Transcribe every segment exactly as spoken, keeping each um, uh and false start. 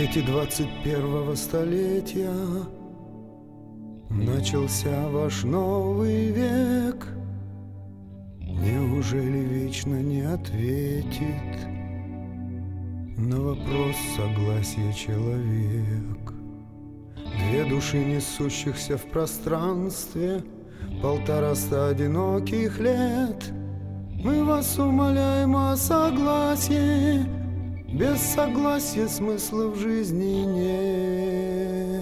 свете двадцать первого столетия начался ваш новый век. Неужели вечно не ответит на вопрос согласия человек? Две души, несущихся в пространстве полтораста одиноких лет. Мы вас умоляем о согласии. Без согласия смысла в жизни нет.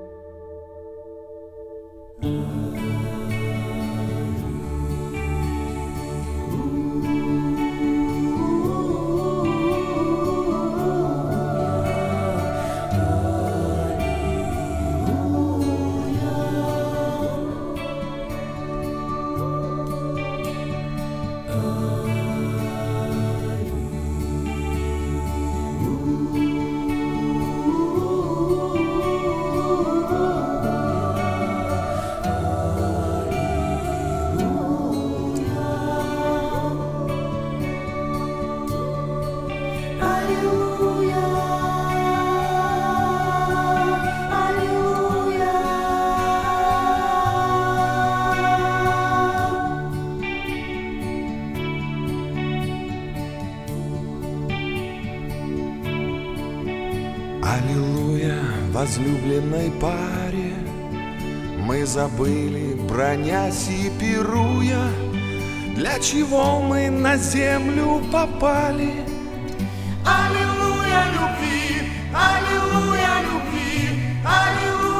Аллилуйя, возлюбленной паре, мы забыли, бронясь и пируя, для чего мы на землю попали. Аллилуйя любви, аллилуйя любви, аллилуйя.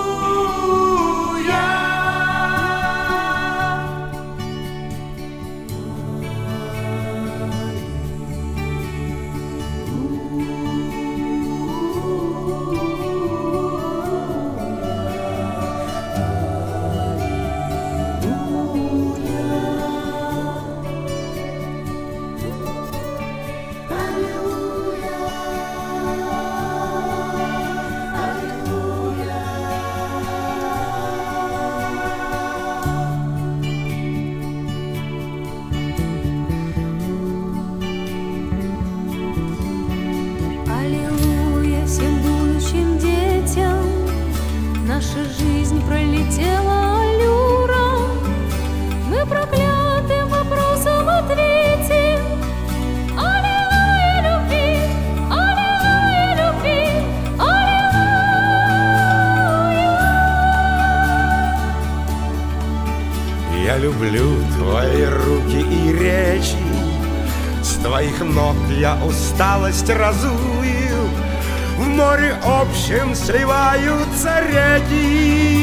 Наша жизнь пролетела аллюром. Мы проклятым вопросом ответим: аллилуйя любви, аллилуйя любви, аллилуйя. Я люблю твои руки и речи, с твоих ног я усталость разую. В море общем сливаются реки.